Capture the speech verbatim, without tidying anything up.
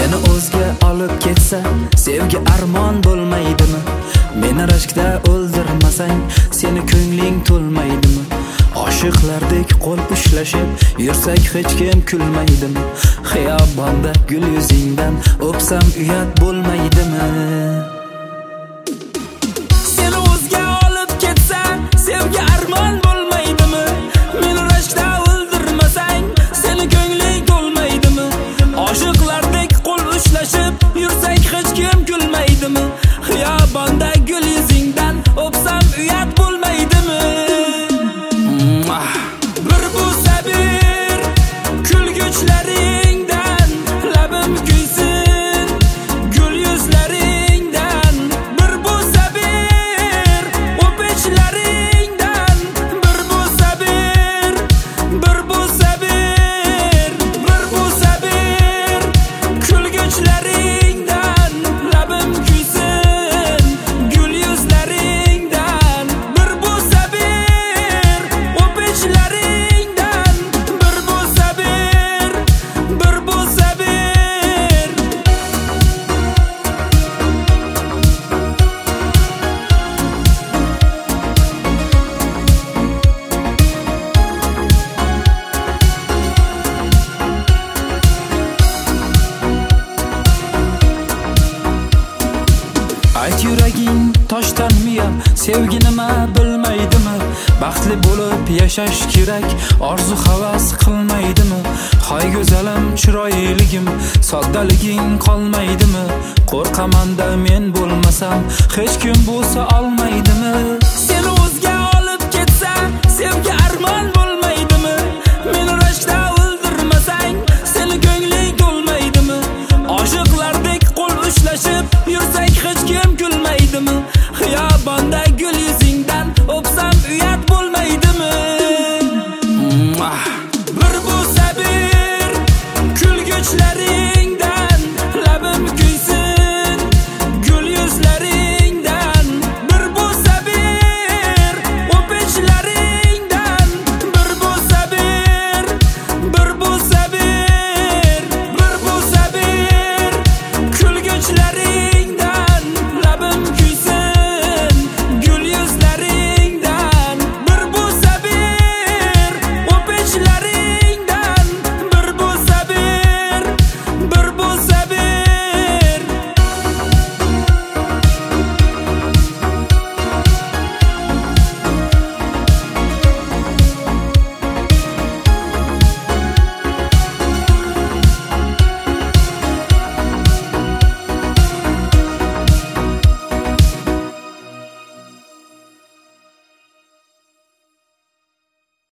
Seni o'zga olib ketsa, sevgi armon bo'lmaydimi? Meni rashkda o'ldirmasang, seni ko'ngling to'lmaydimi? Oshiqlardek qo'l ushlashib yursak hech kim kulmaydimi? Xiyobonda gul yuzingdan o'psam uyat bo'lmaydimi? Seni o'zga olib ketsa, sevgi armon bo'lmaydimi? Meni rashkda o'ldirmasang, seni ko'ngling to'lmaydimi? Oshiqlardek qo'l ushlashib yursak hech kim kulmaydimi? Xiyobonda gul yuzingdan o'psam uyat bo'lmaydimi? Bir bu sabir kulguchlaringdan labim kuysin, gul yuzlaringdan. Bir bu sabir o'pichlaringdan. Bir bu sabir, bir bu sabir, bir bu sabir kulguchlaringdan labim kuysin, gul yuzlaringdan. Bir bu sabir o'pichlaringdan. Bir bu sabir, bir bu sabir. Ayt yuraging toshdan miyam, sevgi nima bilmaydimi? Baxtli bo'lib yashash kerak, orzu havas qilmaydimi? Hoy go'zalim chiroyligim, soddaliging qolmaydimi? Qo'rqamanda men bo'lmasam, hech kim bo'lsa olmaydimi? Seni o'zga olib ketsa, sevgi armon bo'lmaydimi? Meni rashkda o'ldirmasang, seni ko'ngling to'lmaydimi? Oshiqlardek qo'l ushlashib yursak hech kim kulmaydimi? Xiyobonda gul yuzingdan o'psam uyat bo'lmaydimi? Bir bu sabir kulguchlari